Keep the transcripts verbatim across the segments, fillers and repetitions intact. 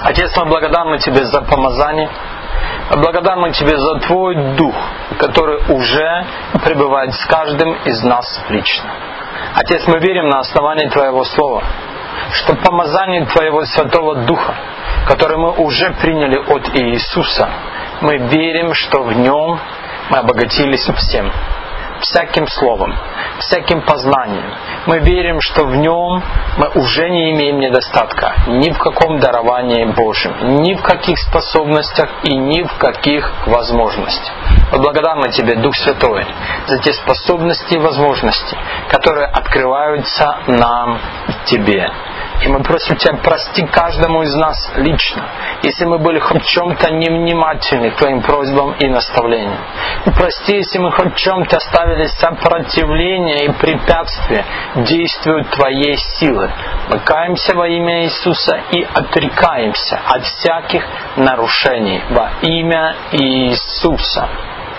Отец, мы благодарны Тебе за помазание. Благодарны Тебе за Твой Дух, который уже пребывает с каждым из нас лично. Отец, мы верим на основании Твоего Слова, что помазание Твоего Святого Духа, которое мы уже приняли от Иисуса, мы верим, что в Нем мы обогатились всем, всяким словом, всяким познанием. Мы верим, что в Нем мы уже не имеем недостатка ни в каком даровании Божьем, ни в каких способностях и ни в каких возможностях. Мы благодарны Тебе, Дух Святой, за те способности и возможности, которые открываются нам в Тебе. И мы просим Тебя, прости каждому из нас лично, если мы были хоть в чем-то невнимательны к Твоим просьбам и наставлениям. И прости, если мы хоть в чем-то оставили сопротивление и препятствие действию Твоей силы. Мы каемся во имя Иисуса и отрекаемся от всяких нарушений во имя Иисуса.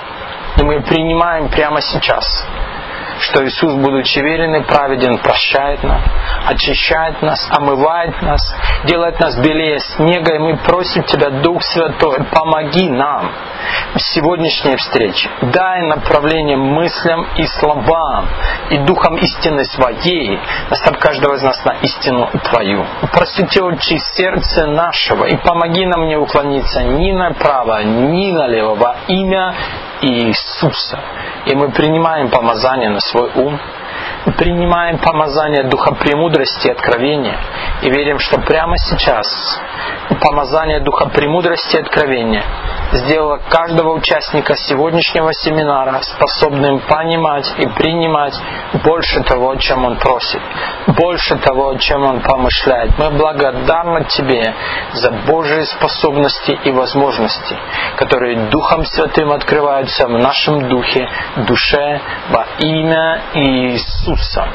И мы принимаем прямо сейчас, что Иисус, будучи верен и праведен, прощает нас, очищает нас, омывает нас, делает нас белее снега, и мы просим Тебя, Дух Святой, помоги нам в сегодняшней встрече. Дай направление мыслям и словам, и Духом истины Своей наставь каждого из нас на истину Твою. Просвети очи сердца нашего, и помоги нам не уклониться ни направо, ни налево во имя Иисуса. И мы принимаем помазание на свой ум, мы принимаем помазание Духа премудрости и откровения, и верим, что прямо сейчас помазание Духа премудрости и откровения сделало каждого участника сегодняшнего семинара способным понимать и принимать больше того, чем он просит, больше того, чем он помышляет. Мы благодарны Тебе за Божьи способности и возможности, которые Духом Святым открываются в нашем духе, душе во имя Иисуса.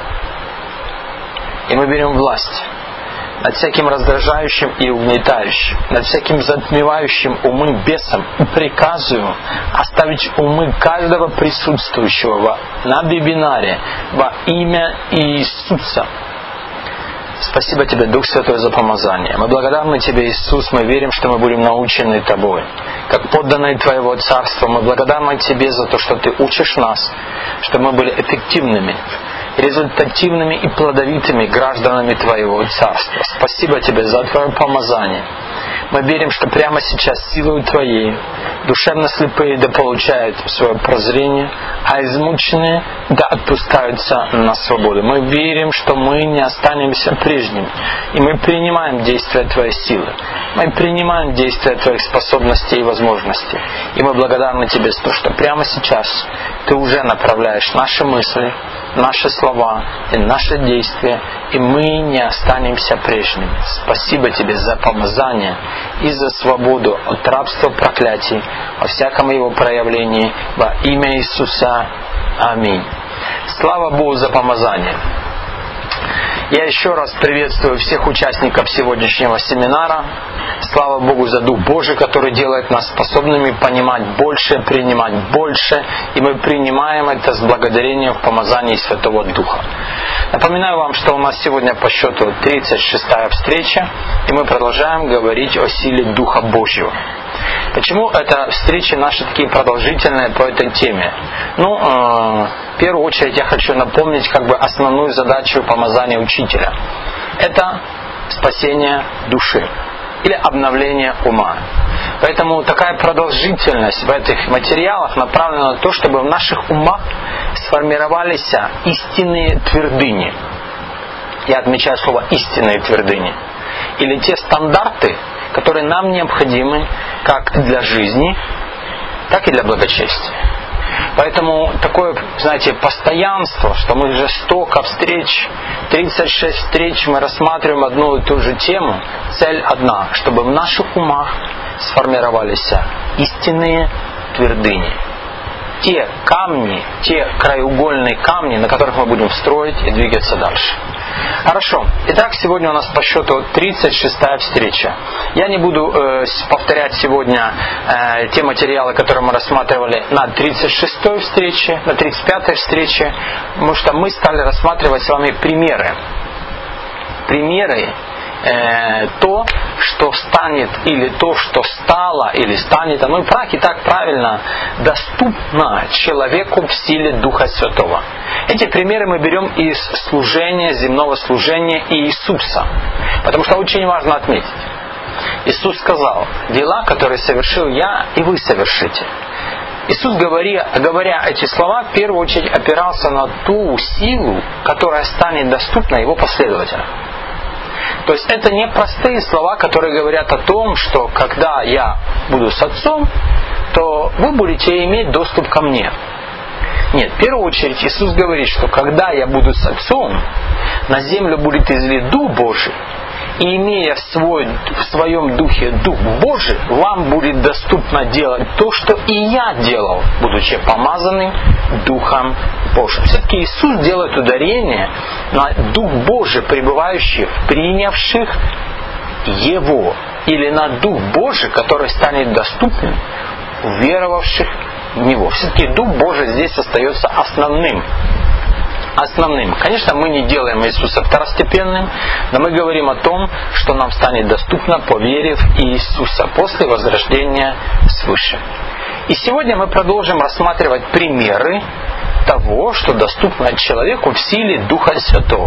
И мы берем власть над всяким раздражающим и угнетающим, над всяким затмевающим умы бесом, и приказываю оставить умы каждого присутствующего на вебинаре во имя Иисуса. Спасибо Тебе, Дух Святой, за помазание. Мы благодарны Тебе, Иисус, мы верим, что мы будем научены Тобой. Как подданные Твоего Царства, мы благодарны Тебе за то, что Ты учишь нас, чтобы мы были эффективными, результативными и плодовитыми гражданами Твоего Царства. Спасибо Тебе за Твое помазание. Мы верим, что прямо сейчас силой Твоей душевно слепые да получают свое прозрение, а измученные да отпускаются на свободу. Мы верим, что мы не останемся прежними, и мы принимаем действия Твоей силы. Мы принимаем действия Твоих способностей и возможностей. И мы благодарны Тебе за то, что прямо сейчас Ты уже направляешь наши мысли, наши слова и наши действия, и мы не останемся прежними. Спасибо Тебе за помазание и за свободу от рабства проклятий во всяком его проявлении во имя Иисуса. Аминь. Слава Богу за помазание. Я еще раз приветствую всех участников сегодняшнего семинара. Слава Богу за Дух Божий, который делает нас способными понимать больше, принимать больше. И мы принимаем это с благодарением в помазании Святого Духа. Напоминаю вам, что у нас сегодня по счету тридцать шестая встреча, и мы продолжаем говорить о силе Духа Божьего. Почему эта встреча наши такие продолжительные по этой теме? Ну, э, в первую очередь я хочу напомнить как бы основную задачу помазания учителя. Это спасение души или обновление ума. Поэтому такая продолжительность в этих материалах направлена на то, чтобы в наших умах сформировались истинные твердыни. Я отмечаю слово «истинные твердыни». Или те стандарты, которые нам необходимы как для жизни, так и для благочестия. Поэтому такое, знаете, постоянство, что мы уже столько встреч, тридцать шесть встреч, мы рассматриваем одну и ту же тему. Цель одна, чтобы в наших умах сформировались истинные твердыни. Те камни, те краеугольные камни, на которых мы будем строить и двигаться дальше. Хорошо. Итак, сегодня у нас по счету тридцать шестая встреча. Я не буду э, повторять сегодня э, те материалы, которые мы рассматривали на тридцать шестой встрече, на тридцать пятой встрече, потому что мы стали рассматривать с вами примеры. Примеры, э, то, что станет, или то, что стало, или станет, оно и так, и так правильно, доступно человеку в силе Духа Святого. Эти примеры мы берем из служения, земного служения Иисуса. Потому что очень важно отметить. Иисус сказал: дела, которые совершил я, и вы совершите. Иисус, говоря, говоря эти слова, в первую очередь опирался на ту силу, которая станет доступна Его последователям. То есть это не простые слова, которые говорят о том, что когда я буду с Отцом, то вы будете иметь доступ ко мне. Нет, в первую очередь Иисус говорит, что когда я буду с Отцом, на землю будет излит Дух Божий, и имея в, свой, в своем духе Дух Божий, вам будет доступно делать то, что и я делал, будучи помазанным Духом Божьим. Все-таки Иисус делает ударение на Дух Божий, пребывающий в принявших Его, или на Дух Божий, который станет доступным у веровавших в Него. Все-таки Дух Божий здесь остается основным. Основным. Конечно, мы не делаем Иисуса второстепенным, но мы говорим о том, что нам станет доступно по вере в Иисуса после возрождения свыше. И сегодня мы продолжим рассматривать примеры того, что доступно человеку в силе Духа Святого.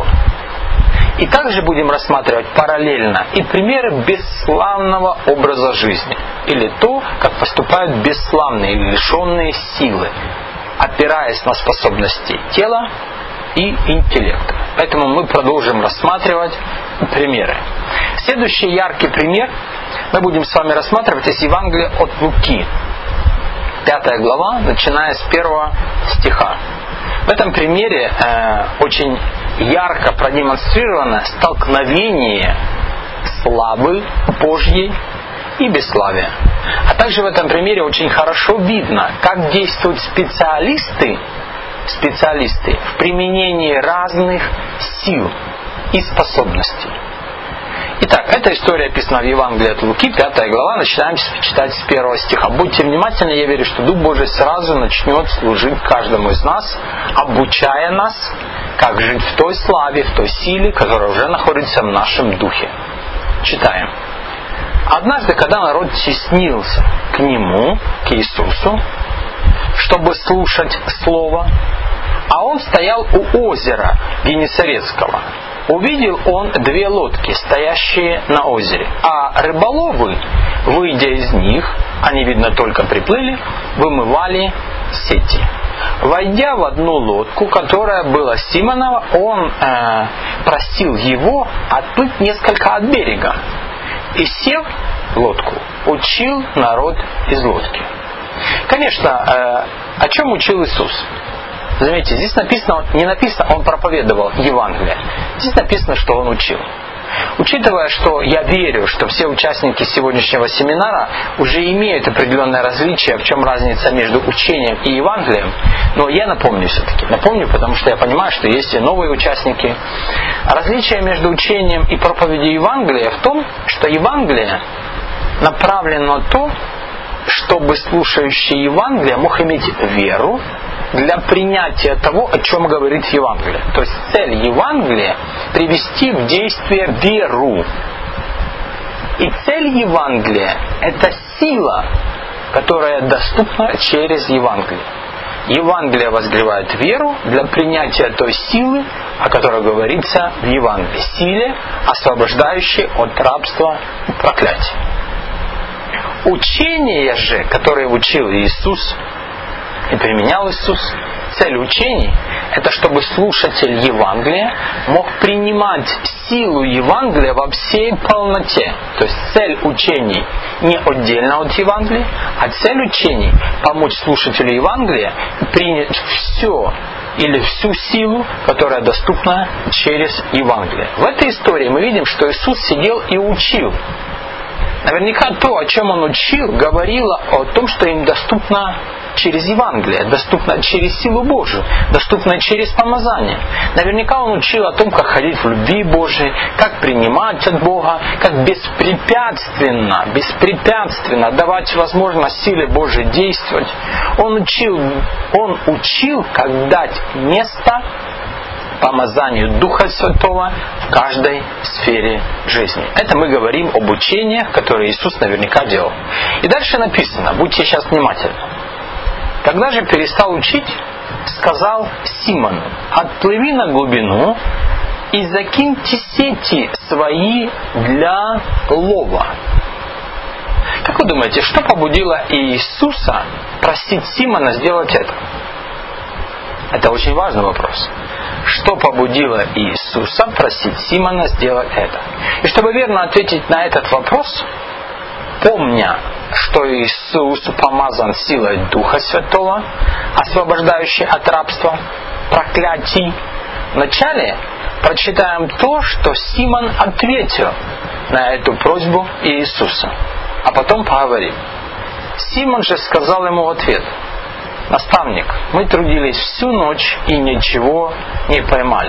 И также будем рассматривать параллельно и примеры бесславного образа жизни, или то, как поступают бесславные или лишенные силы, опираясь на способности тела и интеллекта. Поэтому мы продолжим рассматривать примеры. Следующий яркий пример мы будем с вами рассматривать из Евангелия от Луки. Пятая глава, начиная с первого стиха. В этом примере э, очень ярко продемонстрировано столкновение славы Божьей и бесславия. А также в этом примере очень хорошо видно, как действуют специалисты, специалисты в применении разных сил и способностей. Итак, эта история описана в Евангелии от Луки, пятая глава, начинаем читать с первого стиха. Будьте внимательны, я верю, что Дух Божий сразу начнет служить каждому из нас, обучая нас, как жить в той славе, в той силе, которая уже находится в нашем духе. Читаем. Однажды, когда народ теснился к Нему, к Иисусу, чтобы слушать Слово, а Он стоял у озера Генесарецкого, увидел Он две лодки, стоящие на озере, а рыболовы, выйдя из них, они, видно, только приплыли, вымывали сети. Войдя в одну лодку, которая была Симонова, Он э, просил его отплыть несколько от берега, и, сев в лодку, учил народ из лодки. Конечно, э, о чем учил Иисус? Заметьте, здесь написано, не написано, Он проповедовал Евангелие. Здесь написано, что Он учил. Учитывая, что я верю, что все участники сегодняшнего семинара уже имеют определенное различие, в чем разница между учением и Евангелием, но я напомню все-таки. Напомню, потому что я понимаю, что есть и новые участники. Различие между учением и проповедью Евангелия в том, что Евангелие направлено на то, чтобы слушающий Евангелие мог иметь веру для принятия того, о чем говорит Евангелие. То есть цель Евангелия – привести в действие веру. И цель Евангелия – это сила, которая доступна через Евангелие. Евангелие возгревает веру для принятия той силы, о которой говорится в Евангелии. Силе, освобождающей от рабства и проклятия. Учение же, которое учил Иисус и применял Иисус, цель учений – это чтобы слушатель Евангелия мог принимать силу Евангелия во всей полноте. То есть цель учений не отдельно от Евангелия, а цель учений – помочь слушателю Евангелия принять все или всю силу, которая доступна через Евангелие. В этой истории мы видим, что Иисус сидел и учил. Наверняка то, о чем Он учил, говорило о том, что им доступно через Евангелие, доступно через силу Божию, доступно через помазание. Наверняка Он учил о том, как ходить в любви Божией, как принимать от Бога, как беспрепятственно, беспрепятственно давать возможность силе Божией действовать. Он учил, Он учил, как дать место помазанию Духа Святого в каждой сфере жизни. Это мы говорим об учениях, которые Иисус наверняка делал. И дальше написано, будьте сейчас внимательны. Когда же перестал учить, сказал Симону: отплыви на глубину и закиньте сети свои для лова. Как вы думаете, что побудило Иисуса просить Симона сделать это? Это очень важный вопрос. Что побудило Иисуса просить Симона сделать это? И чтобы верно ответить на этот вопрос, помня, что Иисус помазан силой Духа Святого, освобождающей от рабства, проклятий, вначале прочитаем то, что Симон ответил на эту просьбу Иисуса. А потом поговорим. Симон же сказал ему в ответ: наставник, мы трудились всю ночь и ничего не поймали.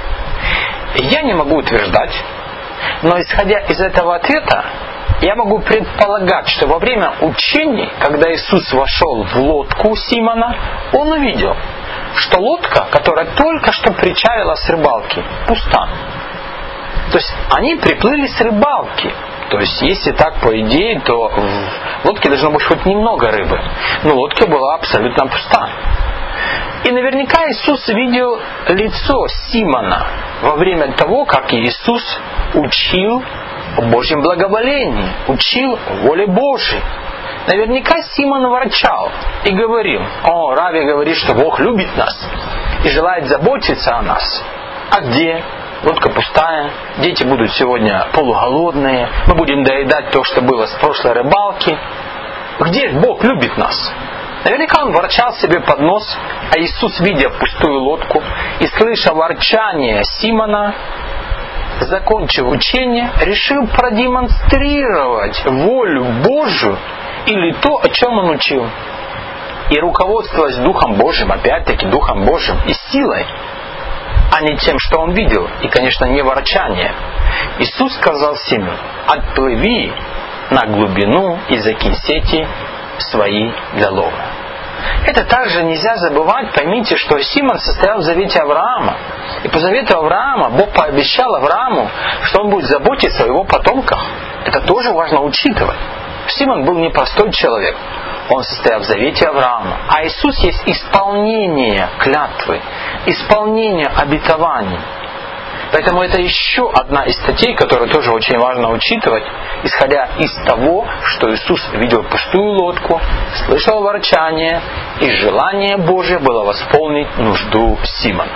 Я не могу утверждать, но исходя из этого ответа, я могу предполагать, что во время учений, когда Иисус вошел в лодку Симона, Он увидел, что лодка, которая только что причалила с рыбалки, пуста. То есть они приплыли с рыбалки. То есть, если так, по идее, то в лодке должно быть хоть немного рыбы. Но лодка была абсолютно пуста. И наверняка Иисус видел лицо Симона во время того, как Иисус учил о Божьем благоволении, учил воле Божьей. Наверняка Симон ворчал и говорил: «О, Рави говорит, что Бог любит нас и желает заботиться о нас. А где? Лодка пустая, дети будут сегодня полуголодные, мы будем доедать то, что было с прошлой рыбалки. Где Бог любит нас?» Наверняка он ворчал себе под нос, а Иисус, видя пустую лодку и слыша ворчание Симона, закончив учение, решил продемонстрировать волю Божию или то, о чем он учил. И руководствуясь Духом Божьим, опять-таки Духом Божьим и силой, а не тем, что он видел, и, конечно, не ворчание, Иисус сказал Симону: отплыви на глубину и закинь сети свои для лова. Это также нельзя забывать. Поймите, что Симон состоял в завете Авраама. И по завету Авраама Бог пообещал Аврааму, что он будет заботиться о его потомках. Это тоже важно учитывать. Симон был непростой человек. Он состоял в завете Авраама. А Иисус есть исполнение клятвы, исполнение обетований. Поэтому это еще одна из статей, которую тоже очень важно учитывать, исходя из того, что Иисус видел пустую лодку, слышал ворчание, и желание Божие было восполнить нужду Симона.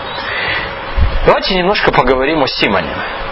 Давайте немножко поговорим о Симоне.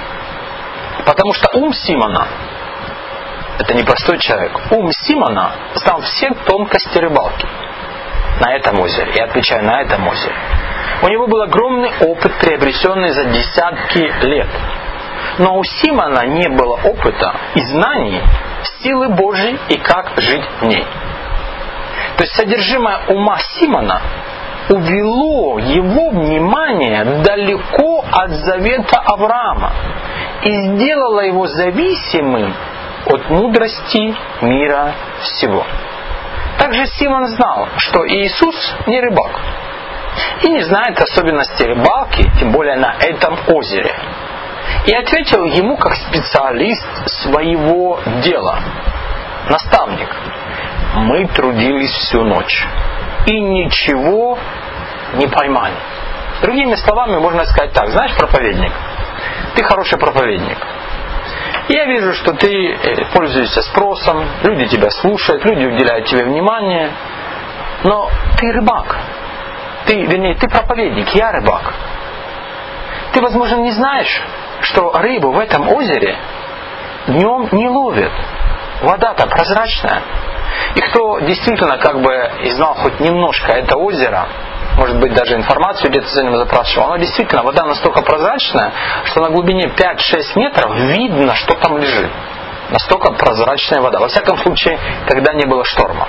Потому что ум Симона — это не простой человек. Ум Симона знал все тонкости рыбалки на этом озере. Я отвечаю, на этом озере. У него был огромный опыт, приобретенный за десятки лет. Но у Симона не было опыта и знаний силы Божьей и как жить в ней. То есть содержимое ума Симона увело его внимание далеко от завета Авраама и сделало его зависимым от мудрости мира всего. Также Симон знал, что Иисус не рыбак и не знает особенностей рыбалки, тем более на этом озере. И ответил ему как специалист своего дела: наставник, мы трудились всю ночь и ничего не поймали. Другими словами, можно сказать так: знаешь, проповедник, ты хороший проповедник. Я вижу, что ты пользуешься спросом, люди тебя слушают, люди уделяют тебе внимание, но ты рыбак. Ты, вернее, ты проповедник, я рыбак. Ты, возможно, не знаешь, что рыбу в этом озере днем не ловят. Вода-то прозрачная. И кто действительно как бы и знал хоть немножко это озеро, может быть, даже информацию где-то за ним запрашивал, оно действительно, вода настолько прозрачная, что на глубине пять-шесть метров видно, что там лежит. Настолько прозрачная вода. Во всяком случае, когда не было шторма.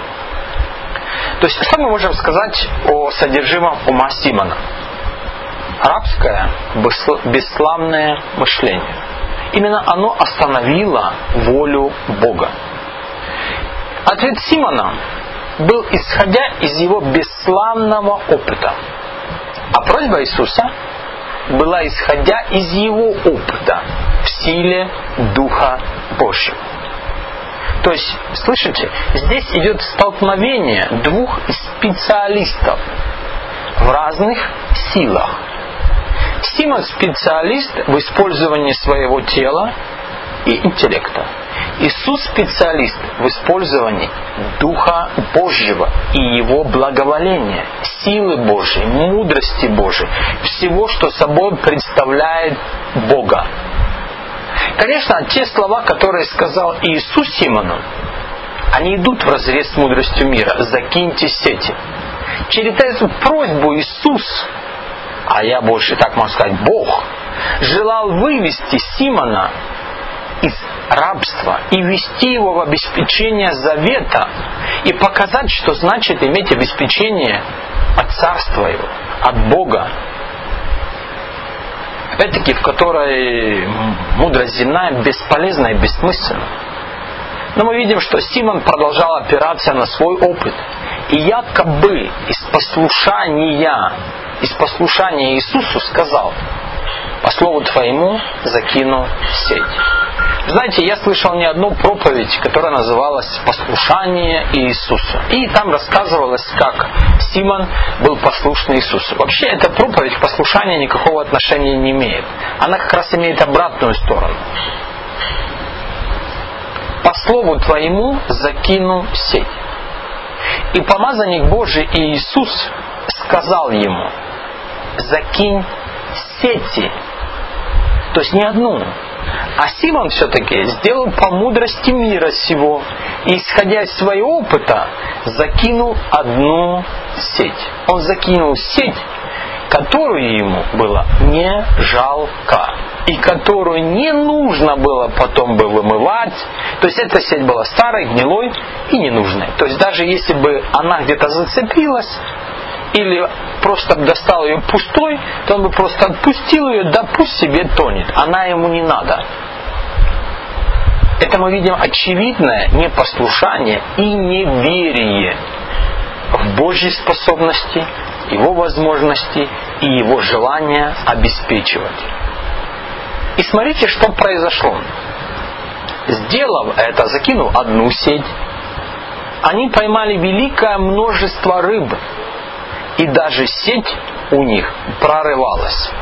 То есть, что мы можем сказать о содержимом ума Симона? Рабское, бесславное мышление. Именно оно остановило волю Бога. Ответ Симона был исходя из его бесславного опыта. А просьба Иисуса была исходя из Его опыта в силе Духа Божьего. То есть, слышите, здесь идет столкновение двух специалистов в разных силах. Симон специалист в использовании своего тела и интеллекта. Иисус специалист в использовании Духа Божьего и Его благоволения, силы Божьей, мудрости Божьей, всего, что собой представляет Бога. Конечно, те слова, которые сказал Иисус Симону, они идут вразрез с мудростью мира. «Закиньте сети». Через эту просьбу Иисус, а я больше так могу сказать, Бог, желал вывести Симона из рабства и ввести его в обеспечение завета и показать, что значит иметь обеспечение от Царства Его, от Бога. Опять-таки, в которой мудрость земная бесполезна и бессмысленна. Но мы видим, что Симон продолжал опираться на свой опыт. И якобы из послушания, из послушания Иисусу сказал: «По слову Твоему закину сеть». Знаете, я слышал не одну проповедь, которая называлась «Послушание Иисусу». И там рассказывалось, как Симон был послушный Иисусу. Вообще, эта проповедь к послушанию никакого отношения не имеет. Она как раз имеет обратную сторону. «По слову Твоему закину сеть». И помазанник Божий Иисус сказал ему: «Закинь сети». То есть не одну. А Симон все-таки сделал по мудрости мира сего и, исходя из своего опыта, закинул одну сеть. Он закинул сеть, которую ему было не жалко и которую не нужно было потом бы вымывать. То есть эта сеть была старой, гнилой и ненужной. То есть даже если бы она где-то зацепилась, или просто достал ее пустой, то он бы просто отпустил ее, да пусть себе тонет. Она ему не надо. Это мы видим очевидное непослушание и неверие в Божьей способности, Его возможности и Его желание обеспечивать. И смотрите, что произошло. Сделав это, закинув одну сеть, они поймали великое множество рыб, и даже сеть у них прорывалась.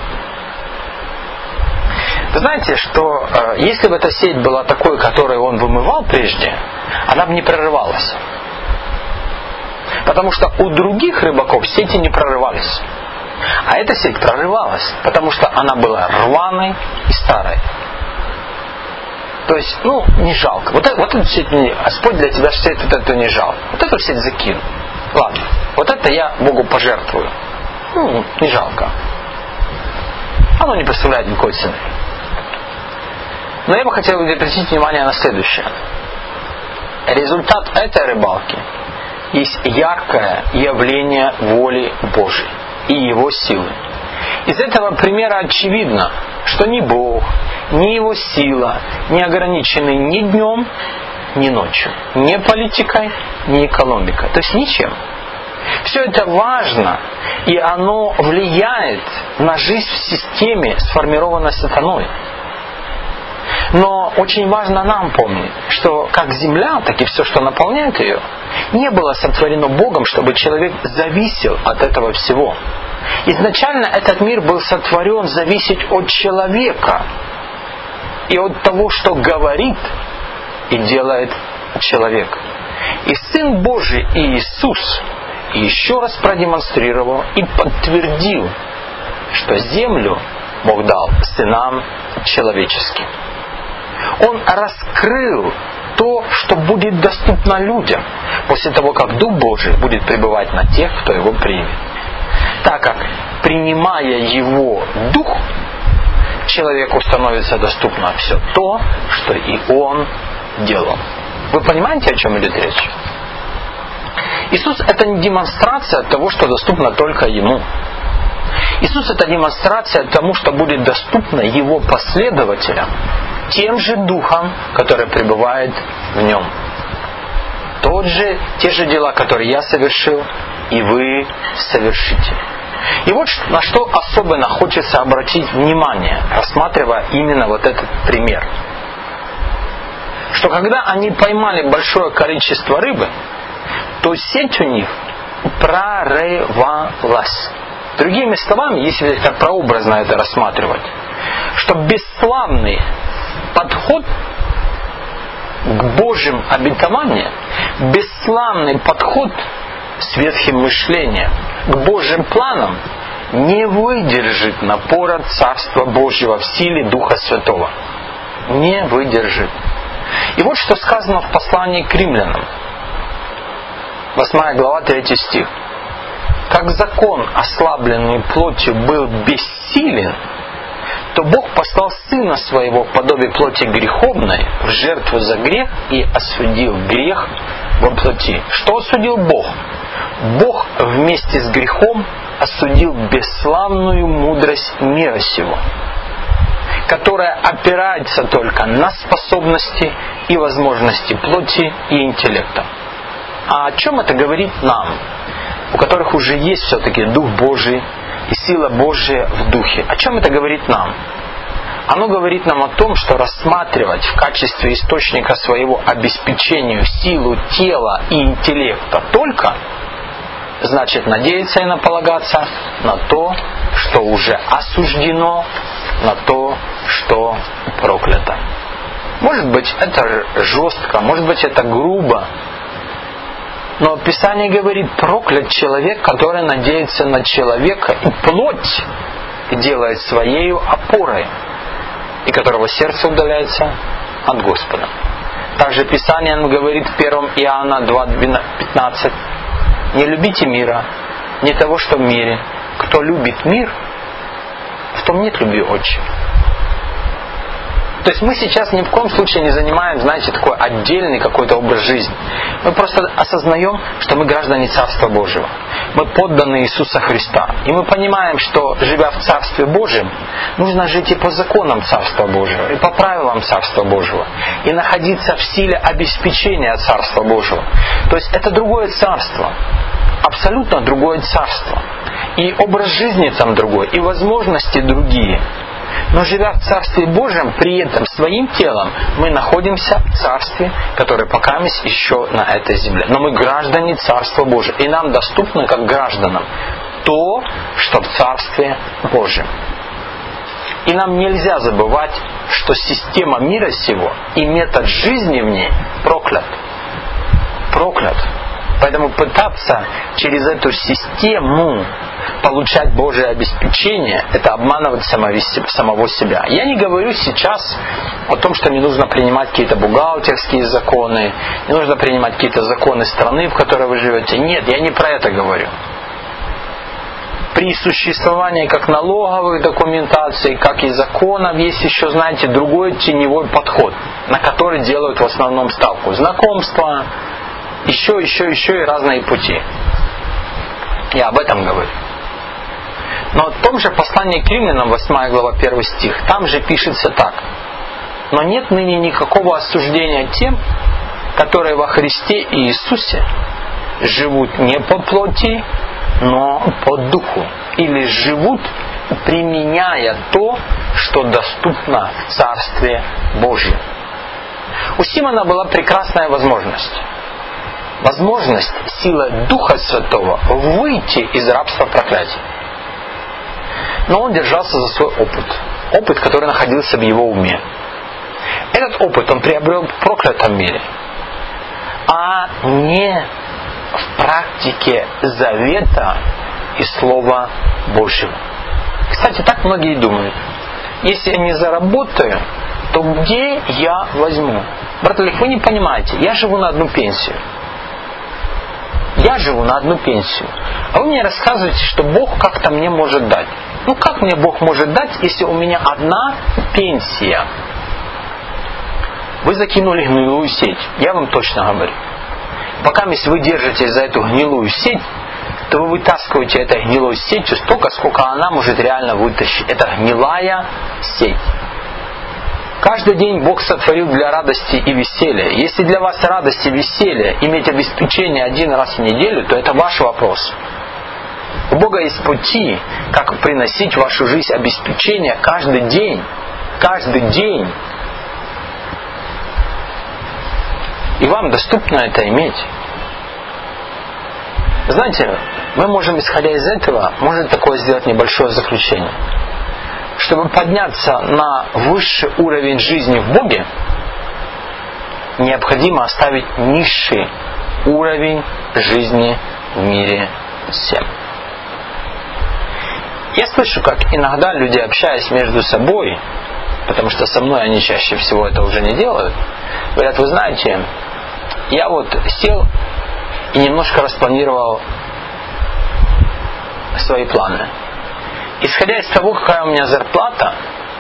Вы знаете, что э, если бы эта сеть была такой, которую он вымывал прежде, она бы не прорывалась. Потому что у других рыбаков сети не прорывались. А эта сеть прорывалась, потому что она была рваной и старой. То есть, ну, не жалко. Вот, вот эту сеть, не, Господь для тебя сеть вот эту не жалко. Вот эту сеть закину. Ладно, вот это я Богу пожертвую. Ну, не жалко. Оно не представляет никакой цены. Но я бы хотел обратить внимание на следующее. Результат этой рыбалки есть яркое явление воли Божией и Его силы. Из этого примера очевидно, что ни Бог, ни Его сила не ограничены ни днем, ни ночью, ни политикой, ни экономикой. То есть ничем. Все это важно, и оно влияет на жизнь в системе, сформированной сатаной. Но очень важно нам помнить, что как земля, так и все, что наполняет ее, не было сотворено Богом, чтобы человек зависел от этого всего. Изначально этот мир был сотворен зависеть от человека и от того, что говорит и делает человек. И Сын Божий Иисус еще раз продемонстрировал и подтвердил, что землю Бог дал сынам человеческим. Он раскрыл то, что будет доступно людям после того, как Дух Божий будет пребывать на тех, кто его примет. Так как, принимая его Дух, человеку становится доступно все то, что и он делал. Вы понимаете, о чем идет речь? Иисус — это не демонстрация того, что доступно только Ему. Иисус — это демонстрация тому, что будет доступно Его последователям, тем же Духом, который пребывает в Нем. Тот же, те же дела, которые я совершил, и вы совершите. И вот на что особенно хочется обратить внимание, рассматривая именно вот этот пример. Что когда они поймали большое количество рыбы, то сеть у них прорывалась. Другими словами, если это прообразно это рассматривать, что бесславный подход к Божьим обетованиям, бесславный подход с ветхим мышлением к Божьим планам не выдержит напора Царства Божьего в силе Духа Святого. Не выдержит. И вот что сказано в послании к римлянам. восьмая глава, третий стих. Как закон, ослабленный плотью, был бессилен, то Бог послал Сына Своего в подобие плоти греховной в жертву за грех и осудил грех во плоти. Что осудил Бог? Бог вместе с грехом осудил бесславную мудрость мира сего, которая опирается только на способности и возможности плоти и интеллекта. А о чем это говорит нам, у которых уже есть все-таки Дух Божий и сила Божия в Духе? О чем это говорит нам? Оно говорит нам о том, что рассматривать в качестве источника своего обеспечения силу тела и интеллекта только значит надеяться и наполагаться на то, что уже осуждено, на то, что проклято. Может быть, это жестко, может быть, это грубо, но Писание говорит: проклят человек, который надеется на человека и плоть делает своею опорой, и которого сердце удаляется от Господа. Также Писание нам говорит в первом Иоанна два пятнадцать: не любите мира, не того, что в мире. Кто любит мир, в том нет любви Отче. То есть мы сейчас ни в коем случае не занимаем, знаете, такой отдельный какой-то образ жизни. Мы просто осознаем, что мы граждане Царства Божьего. Мы подданы Иисуса Христа. И мы понимаем, что, живя в Царстве Божьем, нужно жить и по законам Царства Божьего, и по правилам Царства Божьего, и находиться в силе обеспечения Царства Божьего. То есть это другое царство. Абсолютно другое царство. И образ жизни там другой, и возможности другие. Но живя в Царстве Божьем, при этом своим телом мы находимся в Царстве, которое пока еще на этой земле. Но мы граждане Царства Божьего. И нам доступно, как гражданам, то, что в Царстве Божьем. И нам нельзя забывать, что система мира сего и метод жизни в ней проклят. Проклят. Поэтому пытаться через эту систему получать Божие обеспечение, это обманывать самого себя. Я не говорю сейчас о том, что не нужно принимать какие-то бухгалтерские законы, не нужно принимать какие-то законы страны, в которой вы живете. Нет, я не про это говорю. При существовании как налоговой документации, как и законов, есть еще, знаете, другой теневой подход, на который делают в основном ставку. Знакомства, еще, еще, еще и разные пути. Я об этом говорю. Но в том же послании к римлянам, восьмая глава, первый стих, там же пишется так: «Но нет ныне никакого осуждения тем, которые во Христе Иисусе живут не по плоти, но по духу, или живут, применяя то, что доступно в Царстве Божьем». У Симона была прекрасная возможность. Возможность, сила Духа Святого выйти из рабства проклятия. Но он держался за свой опыт. Опыт, который находился в его уме. Этот опыт он приобрел в проклятом мире, а не в практике завета и Слова Божьего. Кстати, так многие думают. Если я не заработаю, то где я возьму? Брат Олег, вы не понимаете, я живу на одну пенсию. Я живу на одну пенсию. А вы мне рассказываете, что Бог как-то мне может дать. Ну как мне Бог может дать, если у меня одна пенсия? Вы закинули гнилую сеть. Я вам точно говорю. Пока если вы держитесь за эту гнилую сеть, то вы вытаскиваете этой гнилой сетью столько, сколько она может реально вытащить. Это гнилая сеть. Каждый день Бог сотворил для радости и веселья. Если для вас радость и веселье иметь обеспечение один раз в неделю, то это ваш вопрос. У Бога есть пути, как приносить в вашу жизнь обеспечение каждый день. Каждый день. И вам доступно это иметь. Знаете, мы можем, исходя из этого, можно такое сделать небольшое заключение. Чтобы подняться на высший уровень жизни в Боге, необходимо оставить низший уровень жизни в мире всем. Я слышу, как иногда люди, общаясь между собой, потому что со мной они чаще всего это уже не делают, говорят: вы знаете, я вот сел и немножко распланировал свои планы. Исходя из того, какая у меня зарплата,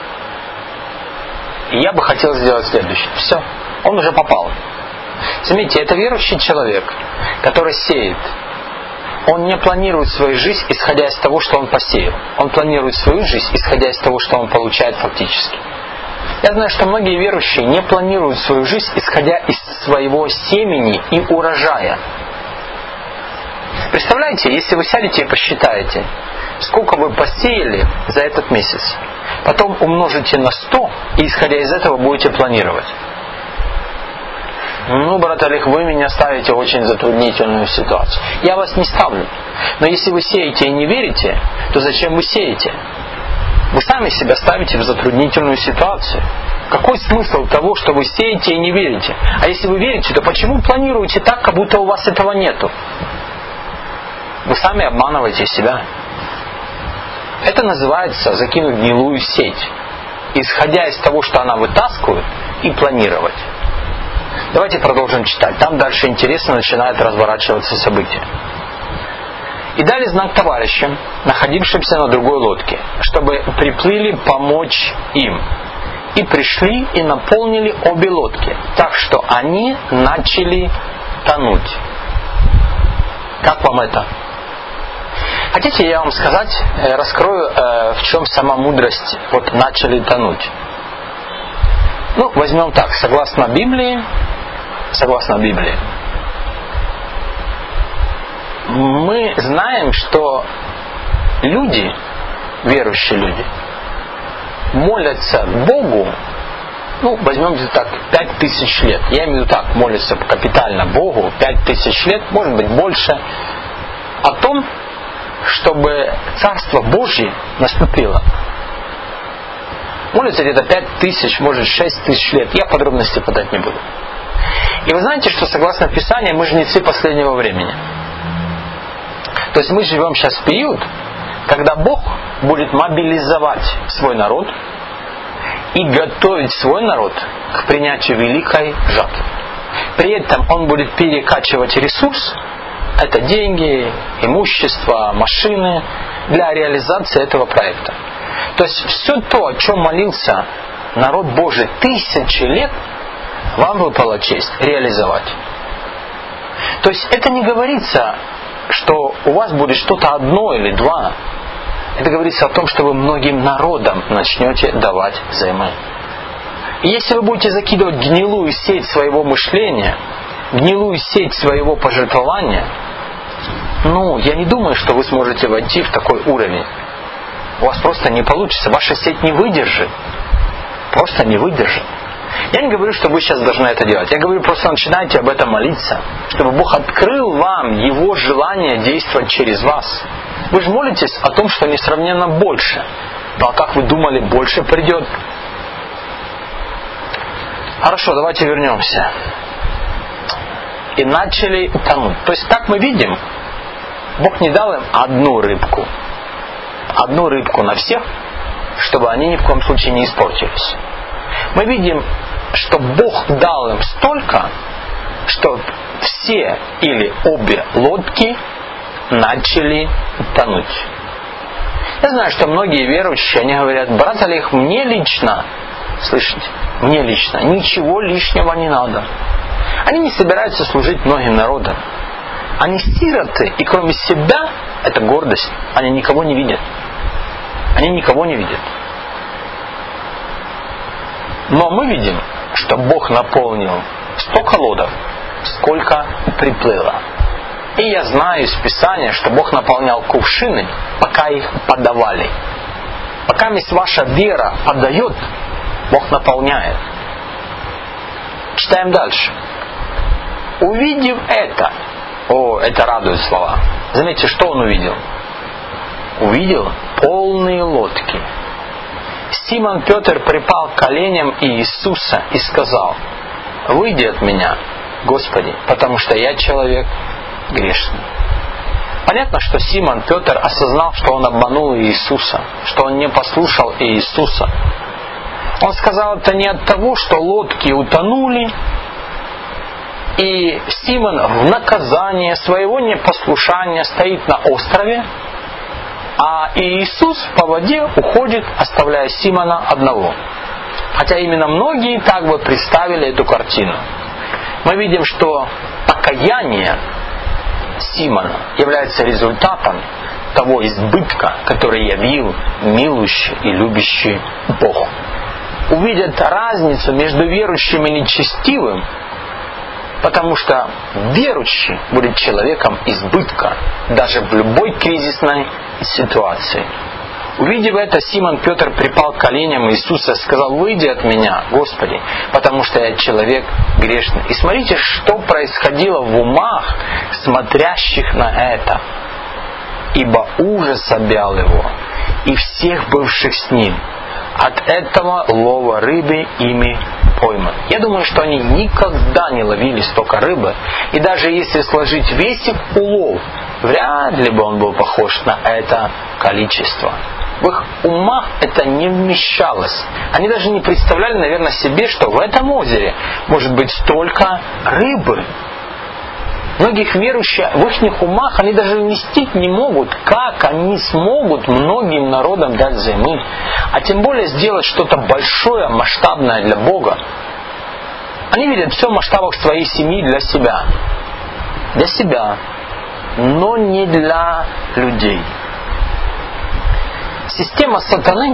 я бы хотел сделать следующее. Все, он уже попал. Заметьте, это верующий человек, который сеет. Он не планирует свою жизнь, исходя из того, что он посеял. Он планирует свою жизнь, исходя из того, что он получает фактически. Я знаю, что многие верующие не планируют свою жизнь, исходя из своего семени и урожая. Представляете, если вы сядете и посчитаете, сколько вы посеяли за этот месяц, потом умножите на сто, и исходя из этого будете планировать. Ну, брат Олег, вы меня ставите в очень затруднительную ситуацию. Я вас не ставлю. Но если вы сеете и не верите, то зачем вы сеете? Вы сами себя ставите в затруднительную ситуацию. Какой смысл того, что вы сеете и не верите? А если вы верите, то почему планируете так, как будто у вас этого нету? Вы сами обманываете себя. Это называется закинуть гнилую сеть, исходя из того, что она вытаскивает, и планировать. Давайте продолжим читать. Там дальше интересно начинает разворачиваться события. И дали знак товарищам, находившимся на другой лодке, чтобы приплыли помочь им. И пришли и наполнили обе лодки, так что они начали тонуть. Как вам это? Хотите, я вам сказать, раскрою, в чем сама мудрость, вот начали тонуть. Ну, возьмем так, согласно Библии, согласно Библии, мы знаем, что люди, верующие люди, молятся Богу, ну, возьмем где-то так, пять тысяч лет. Я имею в виду так, молятся капитально Богу пять тысяч лет, может быть больше, о том, чтобы Царство Божье наступило. Молятся где-то пять тысяч, может шесть тысяч лет. Я подробности подать не буду. И вы знаете, что согласно Писанию мы жнецы последнего времени. То есть мы живем сейчас в период, когда Бог будет мобилизовать свой народ и готовить свой народ к принятию великой жатвы. При этом Он будет перекачивать ресурс, это деньги, имущество, машины, для реализации этого проекта. То есть все то, о чем молился народ Божий тысячи лет, вам выпала честь реализовать. То есть это не говорится, что у вас будет что-то одно или два. Это говорится о том, что вы многим народам начнете давать взаймы. И если вы будете закидывать гнилую сеть своего мышления, гнилую сеть своего пожертвования, ну, я не думаю, что вы сможете войти в такой уровень. У вас просто не получится, ваша сеть не выдержит. Просто не выдержит. Я не говорю, что вы сейчас должны это делать. Я говорю, просто начинайте об этом молиться, чтобы Бог открыл вам Его желание действовать через вас. Вы же молитесь о том, что несравненно больше. Ну а как вы думали, больше придет? Хорошо, давайте вернемся. И начали тонуть. То есть, как мы видим, Бог не дал им одну рыбку. Одну рыбку на всех, чтобы они ни в коем случае не испортились. Мы видим, что Бог дал им столько, что все или обе лодки начали тонуть. Я знаю, что многие верующие, они говорят: брат Олег, мне лично, слышите, мне лично, ничего лишнего не надо. Они не собираются служить многим народам. Они сироты, и кроме себя, это гордость, они никого не видят. Они никого не видят. Но мы видим, что Бог наполнил столько лодок, сколько приплыло. И я знаю из Писания, что Бог наполнял кувшины, пока их подавали. Пока месть ваша вера подает, Бог наполняет. Читаем дальше. Увидев это, о, это радует слова. Заметьте, что он увидел? Увидел полные лодки. Симон Петр припал к коленям Иисуса и сказал: «Выйди от меня, Господи, потому что я человек грешный». Понятно, что Симон Петр осознал, что он обманул Иисуса, что он не послушал Иисуса. Он сказал это не от того, что лодки утонули, и Симон в наказание своего непослушания стоит на острове, а Иисус по воде уходит, оставляя Симона одного. Хотя именно многие так бы представили эту картину. Мы видим, что покаяние Симона является результатом того избытка, который явил милующий и любящий Бог. Увидят разницу между верующим и нечестивым, потому что верующий будет человеком избытка даже в любой кризисной ситуации. Увидев это, Симон Петр припал к коленям Иисуса и сказал: «Выйди от меня, Господи, потому что я человек грешный». И смотрите, что происходило в умах смотрящих на это. «Ибо ужас объял его и всех бывших с ним от этого лова рыбы ими пойман». Я думаю, что они никогда не ловили столько рыбы, и даже если сложить весь их улов, вряд ли бы он был похож на это количество. В их умах это не вмещалось. Они даже не представляли, наверное, себе, что в этом озере может быть столько рыбы. Многих верующих в их умах они даже вместить не могут, как они смогут многим народам дать взаймы, а тем более сделать что-то большое, масштабное для Бога. Они видят все в масштабах своей семьи для себя. Для себя, но не для людей. Система сатаны,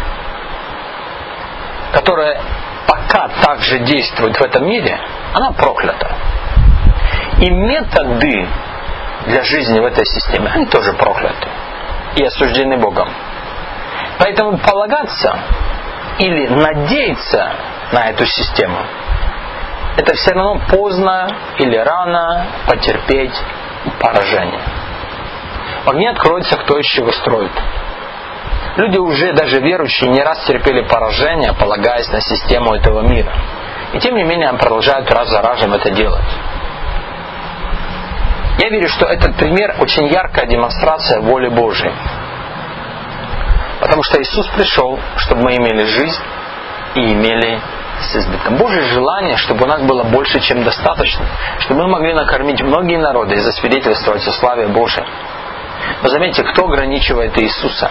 которая пока также действует в этом мире, она проклята. И методы для жизни в этой системе, они тоже прокляты и осуждены Богом. Поэтому полагаться или надеяться на эту систему, это все равно поздно или рано потерпеть поражение. В огне откроется, кто еще его строит. Люди уже, даже верующие, не раз терпели поражение, полагаясь на систему этого мира. И тем не менее продолжают раз за разом это делать. Я верю, что этот пример очень яркая демонстрация воли Божией. Потому что Иисус пришел, чтобы мы имели жизнь и имели с избытком. Божье желание, чтобы у нас было больше, чем достаточно, чтобы мы могли накормить многие народы и засвидетельствовать о славе Божией. Но заметьте, кто ограничивает Иисуса?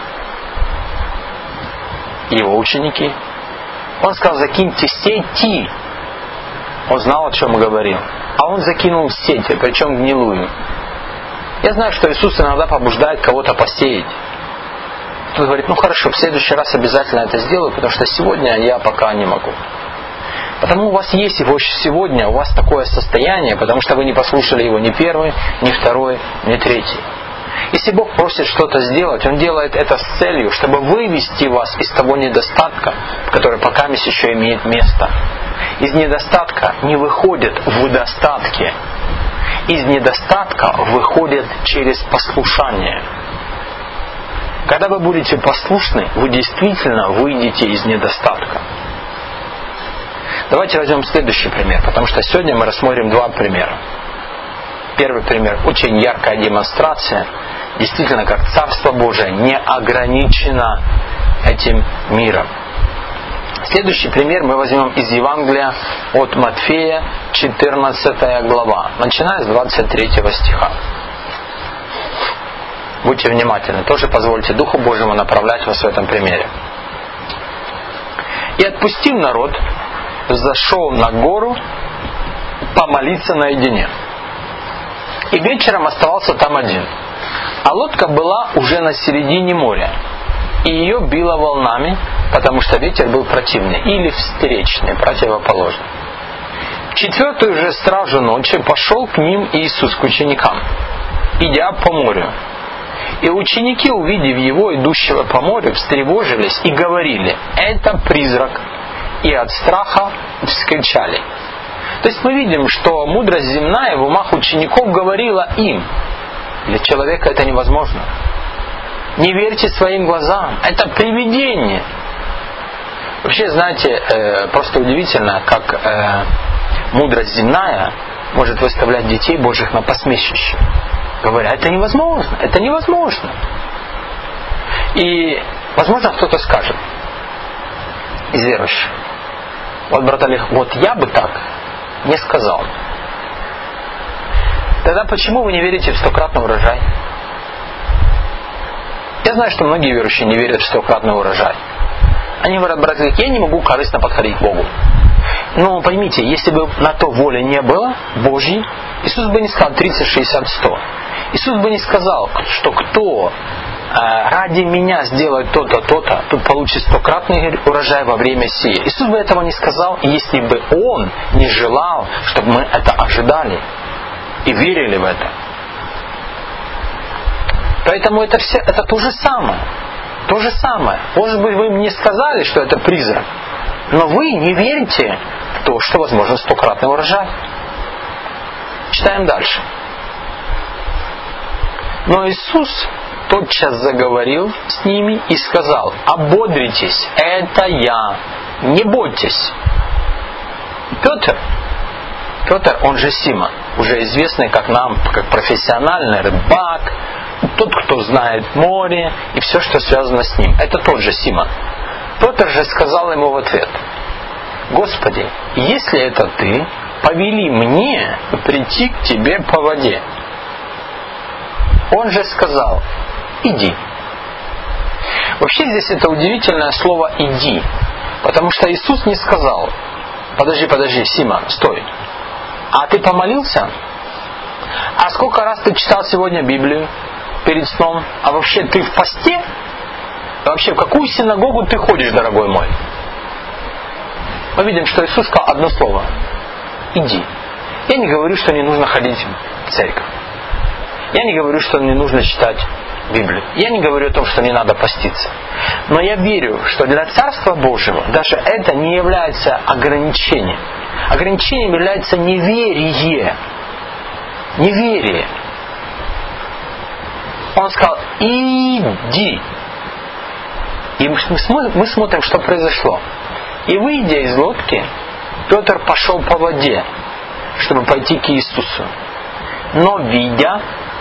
Его ученики. Он сказал: закиньте сети. Он знал, о чем говорил. А он закинул сеть, причем гнилую. Я знаю, что Иисус иногда побуждает кого-то посеять. Кто-то говорит: ну хорошо, в следующий раз обязательно это сделаю, потому что сегодня я пока не могу. Потому у вас есть его сегодня, у вас такое состояние, потому что вы не послушали его ни первый, ни второй, ни третий. Если Бог просит что-то сделать, Он делает это с целью, чтобы вывести вас из того недостатка, который пока еще имеет место. Из недостатка не выходит в достатке. Из недостатка выходит через послушание. Когда вы будете послушны, вы действительно выйдете из недостатка. Давайте возьмем следующий пример, потому что сегодня мы рассмотрим два примера. Первый пример – очень яркая демонстрация, действительно, как Царство Божие не ограничено этим миром. Следующий пример мы возьмем из Евангелия от Матфея, четырнадцатая глава, начиная с двадцать третьего стиха. Будьте внимательны, тоже позвольте Духу Божьему направлять вас в этом примере. «И отпустив народ, зашел на гору помолиться наедине. И вечером оставался там один. А лодка была уже на середине моря, и ее било волнами, потому что ветер был противный, или встречный, противоположный. В четвертую же стражу ночи пошел к ним Иисус, к ученикам, идя по морю. И ученики, увидев его, идущего по морю, встревожились и говорили: это призрак. И от страха вскричали. То есть мы видим, что мудрость земная в умах учеников говорила им: для человека это невозможно. Не верьте своим глазам, это привидение. Вообще, знаете, просто удивительно, как мудрость земная может выставлять детей Божьих на посмешище. Говоря, это невозможно, это невозможно. И, возможно, кто-то скажет из верующих: вот, брат Олег, вот я бы так не сказал. Тогда почему вы не верите в стократный урожай? Я знаю, что многие верующие не верят в стократный урожай. Они говорят: брат Олег, я не могу корыстно подходить к Богу. Но поймите, если бы на то воли не было Божьей, Иисус бы не сказал тридцать, шестьдесят, сто. Иисус бы не сказал, что кто ради меня сделает то-то, то-то, тот получит стократный урожай во время сие. Иисус бы этого не сказал, если бы Он не желал, чтобы мы это ожидали и верили в это. Поэтому это все, это то же самое. То же самое. Может быть, вы мне сказали, что это призрак, но вы не верите в то, что возможен стократный урожай. Читаем дальше. Но Иисус тотчас заговорил с ними и сказал: ободритесь, это я, не бойтесь. Петр, Петр, он же Симон, уже известный как нам, как профессиональный рыбак, тот, кто знает море и все, что связано с ним. Это тот же Симон. Петр же сказал ему в ответ: Господи, если это ты, повели мне прийти к тебе по воде. Он же сказал: иди. Вообще здесь это удивительное слово «иди», потому что Иисус не сказал: подожди, подожди, Симон, стой. А ты помолился? А сколько раз ты читал сегодня Библию перед сном? А вообще ты в посте? Вообще в какую синагогу ты ходишь, дорогой мой? Мы видим, что Иисус сказал одно слово: иди. Я не говорю, что не нужно ходить в церковь. Я не говорю, что не нужно читать Библию. Я не говорю о том, что не надо поститься. Но я верю, что для Царства Божьего даже это не является ограничением. Ограничением является неверие. Неверие. Он сказал: иди. И мы смотрим, что произошло. И выйдя из лодки, Петр пошел по воде, чтобы пойти к Иисусу. Но видя,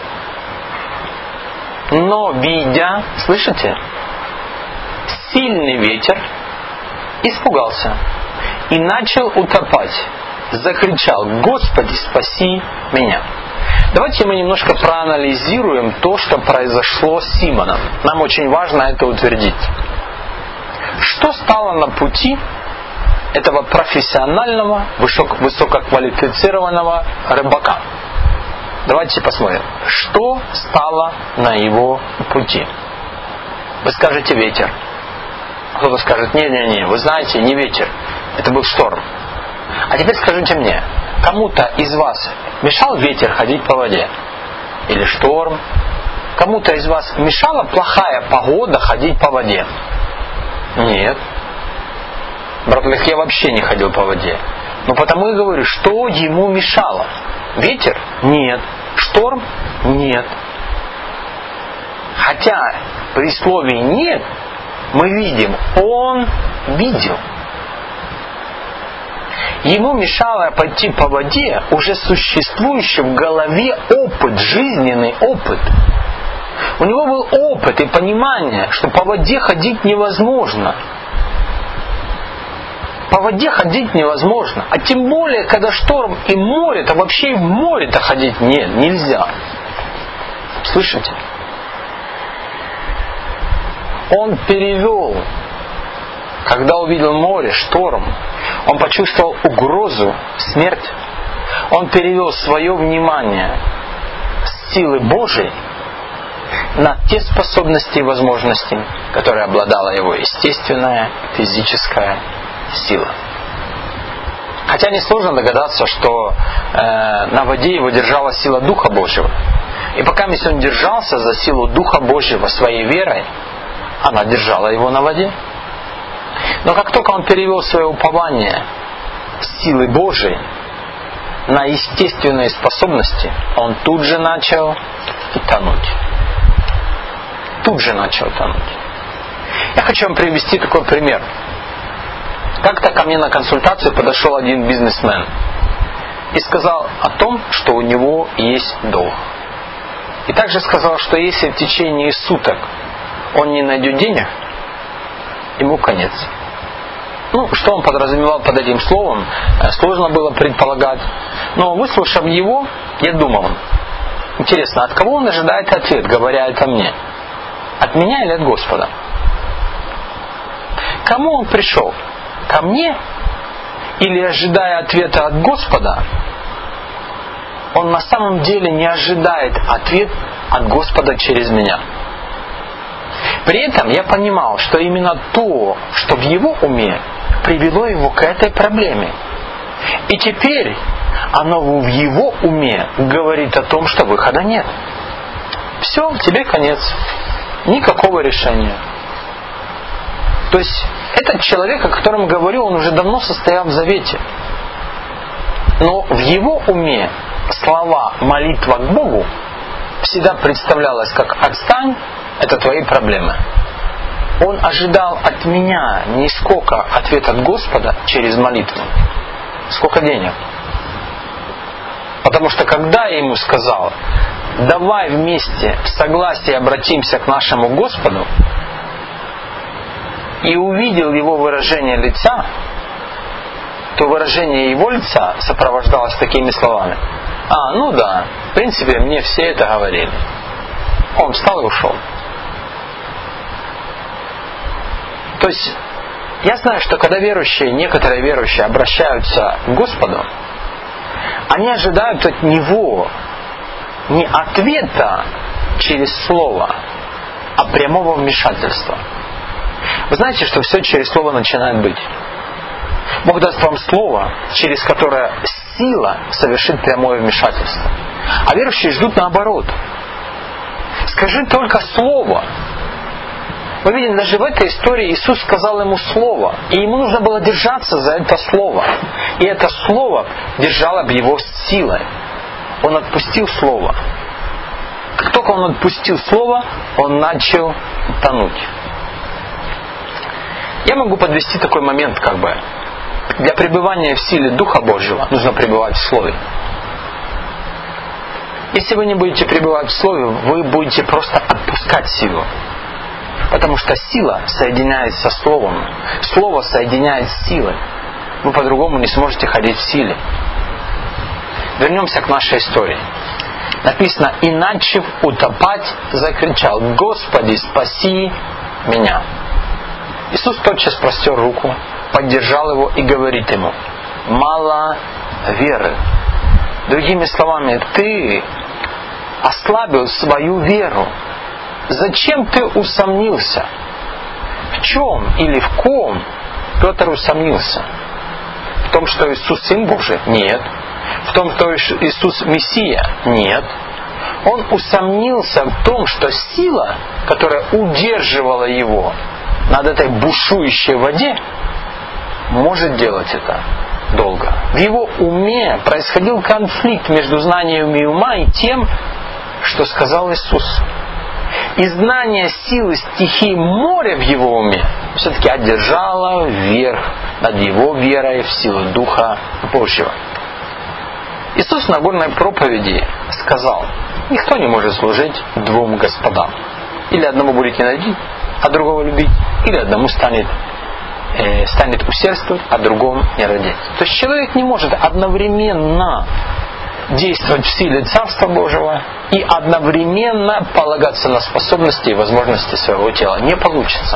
но видя, слышите, сильный ветер, испугался и начал утопать. Закричал: Господи, спаси меня. Давайте мы немножко проанализируем то, что произошло с Симоном. Нам очень важно это утвердить. Что стало на пути этого профессионального, высококвалифицированного рыбака? Давайте посмотрим, что стало на его пути. Вы скажете: ветер. Кто-то скажет: не-не-не, вы знаете, не ветер, это был шторм. А теперь скажите мне, кому-то из вас мешал ветер ходить по воде? Или шторм? Кому-то из вас мешала плохая погода ходить по воде? Нет. Брат Олег, я вообще не ходил по воде. Ну потому и говорю, что ему мешало? Ветер? Нет. Шторм? Нет. Хотя при слове «нет» мы видим, он видел. Ему мешало пойти по воде уже существующий в голове опыт, жизненный опыт. У него был опыт и понимание, что по воде ходить невозможно. По воде ходить невозможно. А тем более, когда шторм и море, то вообще и в море-то ходить нет, нельзя. Слышите? Он перевел, когда увидел море, шторм, он почувствовал угрозу, смерть. Он перевел свое внимание с силы Божией на те способности и возможности, которые обладала его естественная физическая сила. Хотя несложно догадаться, что э, на воде его держала сила Духа Божьего. И пока он держался за силу Духа Божьего своей верой, она держала его на воде. Но как только он перевел свое упование с силы Божией на естественные способности, он тут же начал тонуть. Тут же начал тонуть. Я хочу вам привести такой пример. Как-то ко мне на консультацию подошел один бизнесмен и сказал о том, что у него есть долг. И также сказал, что если в течение суток он не найдет денег, ему конец. Ну, что он подразумевал под этим словом, сложно было предполагать. Но выслушав его, я думал, интересно, от кого он ожидает ответ, говоря это мне? От меня или от Господа? К кому он пришел? Ко мне? Или, ожидая ответа от Господа, он на самом деле не ожидает ответ от Господа через меня? При этом я понимал, что именно то, что в его уме, привело его к этой проблеме. И теперь оно в его уме говорит о том, что выхода нет. Все, тебе конец. Никакого решения. То есть этот человек, о котором говорю, он уже давно состоял в завете. Но в его уме слова «молитва к Богу» всегда представлялось как «отстань, это твои проблемы». Он ожидал от меня не сколько ответ от Господа через молитву, сколько денег. Потому что когда я ему сказал, давай вместе в согласии обратимся к нашему Господу, и увидел его выражение лица, то выражение его лица сопровождалось такими словами: а, ну да, в принципе, мне все это говорили. Он встал и ушел. То есть, я знаю, что когда верующие, некоторые верующие обращаются к Господу, они ожидают от Него не ответа через слово, а прямого вмешательства. Вы знаете, что все через слово начинает быть. Бог даст вам слово, через которое сила совершит прямое вмешательство. А верующие ждут наоборот. Скажи только слово. Мы видим, даже в этой истории Иисус сказал ему слово, и ему нужно было держаться за это слово. И это слово держало бы его силой. Он отпустил слово. Как только он отпустил слово, он начал тонуть. Я могу подвести такой момент, как бы. Для пребывания в силе Духа Божьего нужно пребывать в Слове. Если вы не будете пребывать в Слове, вы будете просто отпускать силу. Потому что сила соединяется со Словом. Слово соединяет с силой. Вы по-другому не сможете ходить в силе. Вернемся к нашей истории. Написано: «И начав утопать, закричал: Господи, спаси меня». Иисус тотчас простер руку, поддержал его и говорит ему: мало веры. Другими словами, ты ослабил свою веру. Зачем ты усомнился? В чем или в ком Петр усомнился? В том, что Иисус Сын Божий? Нет. В том, что Иисус Мессия? Нет. Он усомнился в том, что сила, которая удерживала его над этой бушующей воде, может делать это долго. В его уме происходил конфликт между знаниями ума и тем, что сказал Иисус. И знание силы стихий моря в его уме все-таки одержало верх над его верой в силу Духа Божьего. Иисус в Нагорной проповеди сказал: никто не может служить двум господам. Или одному будете ненавидеть, а другого любить, или одному станет, э, станет усердствовать, а другому не родить. То есть человек не может одновременно действовать в силе Царства Божьего и одновременно полагаться на способности и возможности своего тела. Не получится.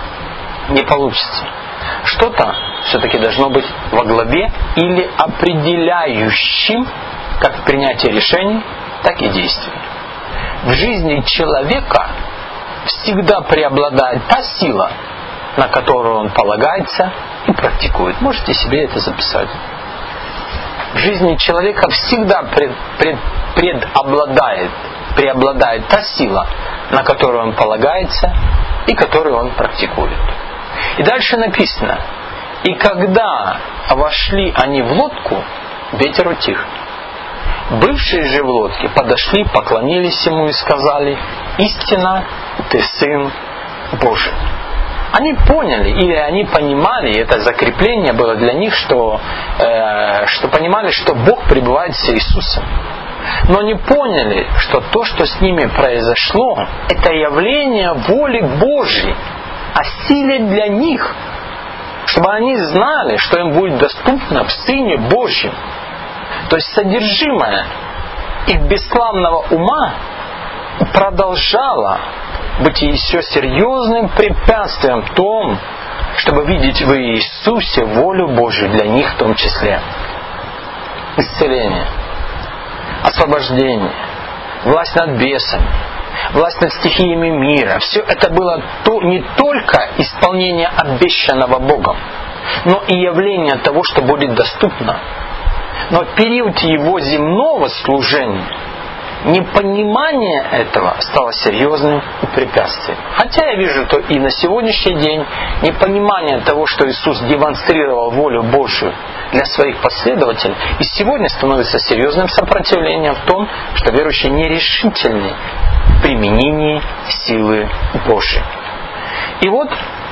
Не получится. Что-то все-таки должно быть во главе или определяющим как принятие решений, так и действий. В жизни человека всегда преобладает та сила, на которую он полагается и практикует. Можете себе это записать. В жизни человека всегда пред, пред, предобладает преобладает та сила, на которую он полагается и которую он практикует. И дальше написано: «И когда вошли они в лодку, ветер утих. Бывшие же в лодке подошли, поклонились ему и сказали: истинно, ты Сын Божий». Они поняли, или они понимали, и это закрепление было для них, что, э, что понимали, что Бог пребывает с Иисусом. Но не поняли, что то, что с ними произошло, это явление воли Божьей, о силе для них, чтобы они знали, что им будет доступно в Сыне Божьем. То есть содержимое их бесславного ума продолжало быть еще серьезным препятствием в том, чтобы видеть в Иисусе волю Божию для них в том числе. Исцеление, освобождение, власть над бесами, власть над стихиями мира. Все это было то, не только исполнение обещанного Богом, но и явление того, что будет доступно. Но в период его земного служения непонимание этого стало серьезным препятствием. Хотя я вижу, что и на сегодняшний день непонимание того, что Иисус демонстрировал волю Божию для своих последователей, и сегодня становится серьезным сопротивлением в том, что верующие нерешительны в применении силы Божией. И вот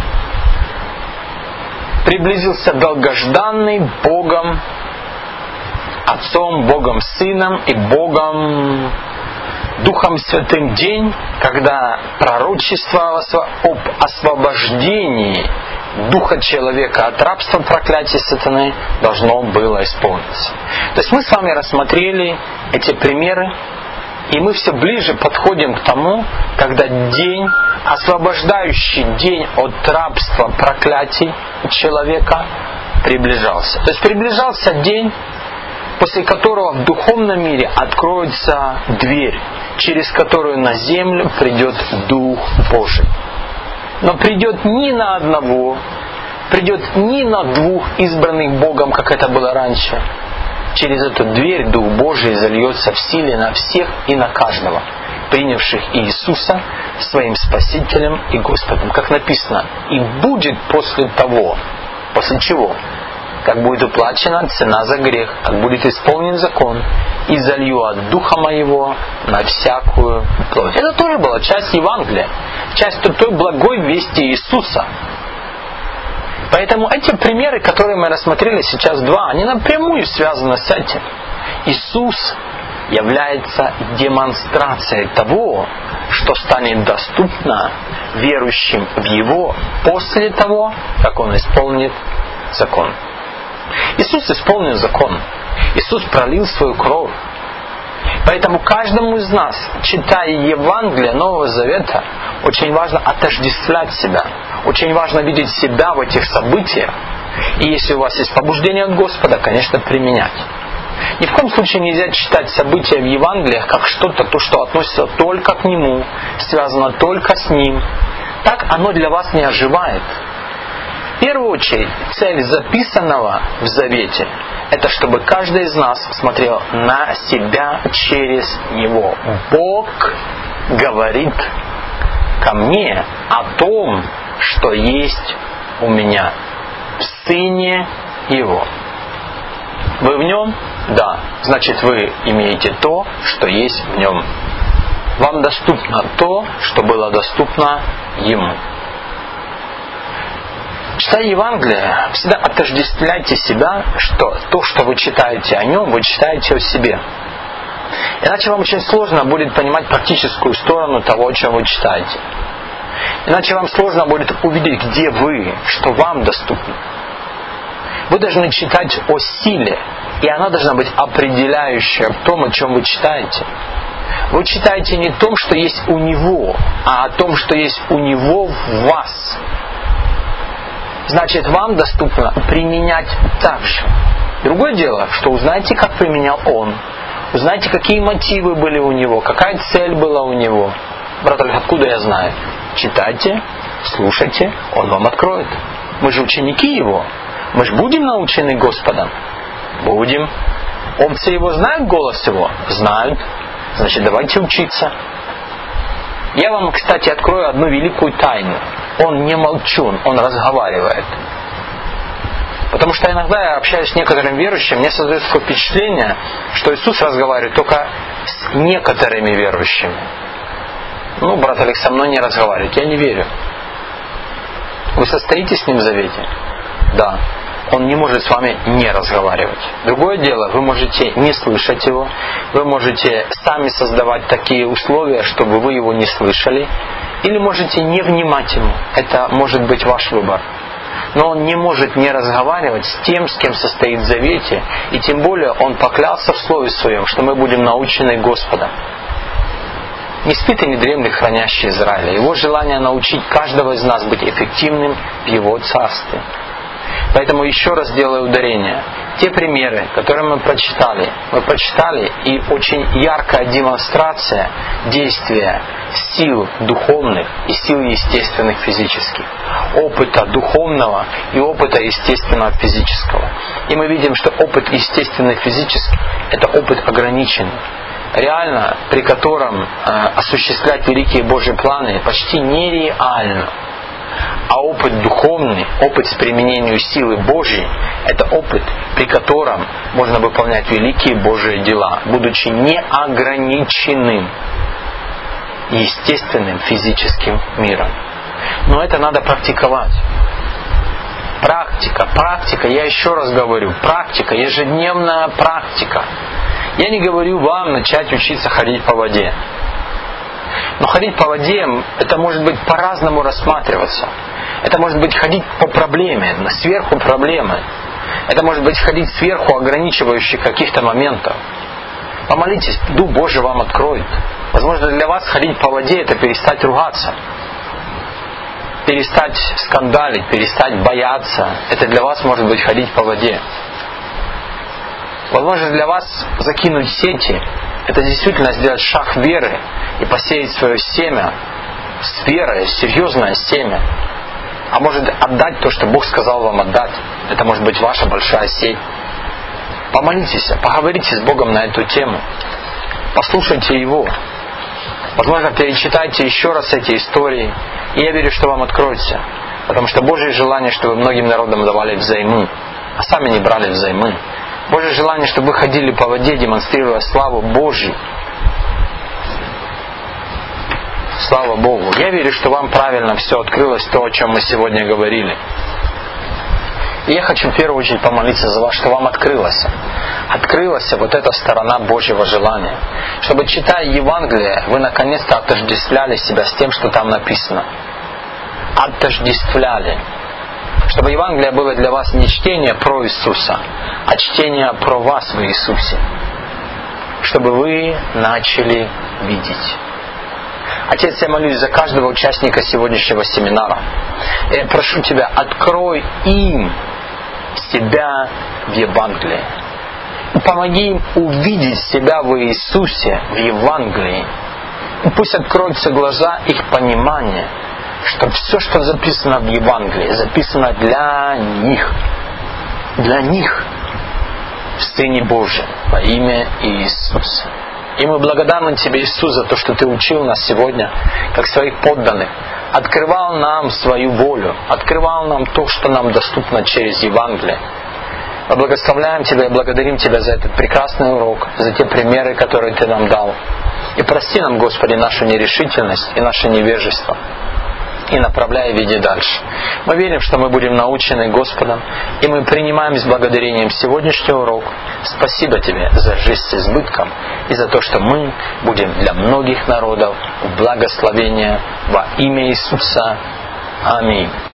приблизился долгожданный Богом Отцом, Богом Сыном и Богом Духом Святым день, когда пророчество об освобождении духа человека от рабства проклятия сатаны должно было исполниться. То есть мы с вами рассмотрели эти примеры, и мы все ближе подходим к тому, когда день, освобождающий день от рабства проклятий человека, приближался. То есть приближался день, после которого в духовном мире откроется дверь, через которую на землю придет Дух Божий. Но придет не на одного, придет не на двух избранных Богом, как это было раньше. Через эту дверь Дух Божий зальется в силе на всех и на каждого, принявших Иисуса своим Спасителем и Господом. Как написано: «И будет после того», после чего? Как будет уплачена цена за грех, как будет исполнен закон, и залью от Духа Моего на всякую плоть. Это тоже была часть Евангелия, часть той благой вести Иисуса. Поэтому эти примеры, которые мы рассмотрели сейчас два, они напрямую связаны с этим. Иисус является демонстрацией того, что станет доступно верующим в Его после того, как Он исполнит закон. Иисус исполнил закон. Иисус пролил свою кровь. Поэтому каждому из нас, читая Евангелие Нового Завета, очень важно отождествлять себя. Очень важно видеть себя в этих событиях. И если у вас есть побуждение от Господа, конечно, применять. Ни в коем случае нельзя читать события в Евангелиях как что-то, то, что относится только к Нему, связано только с Ним. Так оно для вас не оживает. В первую очередь, цель записанного в Завете – это чтобы каждый из нас смотрел на себя через Него. Бог говорит ко мне о том, что есть у меня в Сыне Его. Вы в Нем? Да. Значит, вы имеете то, что есть в Нем. Вам доступно то, что было доступно Ему. Читая Евангелие, всегда отождествляйте себя, что то, что вы читаете о Нем, вы читаете о себе. Иначе вам очень сложно будет понимать практическую сторону того, о чем вы читаете. Иначе вам сложно будет увидеть, где вы, что вам доступно. Вы должны читать о силе, и она должна быть определяющая в том, о чем вы читаете. Вы читаете не о том, что есть у Него, а о том, что есть у Него в вас. Значит, вам доступно применять так же. Другое дело, что узнаете, как применял Он. Узнаете, какие мотивы были у Него, какая цель была у Него. Брат Олег, откуда я знаю? Читайте, слушайте, Он вам откроет. Мы же ученики Его. Мы же будем научены Господом? Будем. Овцы Его знают голос Его? Знают. Значит, давайте учиться. Я вам, кстати, открою одну великую тайну. Он не молчун, он разговаривает. Потому что иногда я общаюсь с некоторыми верующими, мне создается такое впечатление, что Иисус разговаривает только с некоторыми верующими. Ну, брат Олег со мной не разговаривает, я не верю. Вы состоите с Ним в завете? Да. Он не может с вами не разговаривать. Другое дело, вы можете не слышать Его, вы можете сами создавать такие условия, чтобы вы Его не слышали, или можете не внимать Ему. Это может быть ваш выбор. Но Он не может не разговаривать с тем, с кем состоит в завете, и тем более Он поклялся в Слове Своем, что мы будем научены Господом. Не спит и не дремлет хранящий Израиля. Его желание научить каждого из нас быть эффективным в Его Царстве. Поэтому еще раз делаю ударение. Те примеры, которые мы прочитали, мы прочитали, и очень яркая демонстрация действия сил духовных и сил естественных физических. Опыта духовного и опыта естественного физического. И мы видим, что опыт естественный физический – это опыт ограниченный. Реально, при котором э, осуществлять великие Божьи планы почти нереально. А опыт духовный, опыт с применением силы Божьей, это опыт, при котором можно выполнять великие Божьи дела, будучи неограниченным естественным физическим миром. Но это надо практиковать. Практика, практика, я еще раз говорю, практика, ежедневная практика. Я не говорю вам начать учиться ходить по воде. Но ходить по воде, это может быть по-разному рассматриваться. Это может быть ходить по проблеме, сверху проблемы. Это может быть ходить сверху ограничивающих каких-то моментов. Помолитесь, Дух Божий вам откроет. Возможно, для вас ходить по воде – это перестать ругаться. Перестать скандалить, перестать бояться. Это для вас может быть ходить по воде. Возможно, для вас закинуть сети – это действительно сделать шаг веры и посеять свое семя с верой, серьезное семя. А может отдать то, что Бог сказал вам отдать. Это может быть ваша большая сеть. Помолитесь, поговорите с Богом на эту тему. Послушайте Его. Возможно, перечитайте еще раз эти истории. И я верю, что вам откроется. Потому что Божье желание, чтобы многим народам давали взаймы, а сами не брали взаймы. Божье желание, чтобы вы ходили по воде, демонстрируя славу Божью. Слава Богу. Я верю, что вам правильно все открылось, то, о чем мы сегодня говорили. И я хочу в первую очередь помолиться за вас, что вам открылось. Открылась вот эта сторона Божьего желания. Чтобы, читая Евангелие, вы наконец-то отождествляли себя с тем, что там написано. Отождествляли. Чтобы Евангелие было для вас не чтение про Иисуса, а чтение про вас в Иисусе. Чтобы вы начали видеть. Отец, я молюсь за каждого участника сегодняшнего семинара. Я прошу Тебя, открой им себя в Евангелии. Помоги им увидеть себя в Иисусе в Евангелии. И пусть откроются глаза их понимания, что все, что записано в Евангелии, записано для них. Для них в Сыне Божьем во имя Иисуса. И мы благодарны Тебе, Иисус, за то, что Ты учил нас сегодня, как своих подданных. Открывал нам свою волю. Открывал нам то, что нам доступно через Евангелие. Мы благословляем Тебя и благодарим Тебя за этот прекрасный урок, за те примеры, которые Ты нам дал. И прости нам, Господи, нашу нерешительность и наше невежество. И направляй и веди дальше. Мы верим, что мы будем научены Господом, и мы принимаем с благодарением сегодняшний урок. Спасибо Тебе за жизнь с избытком и за то, что мы будем для многих народов в благословение во имя Иисуса. Аминь.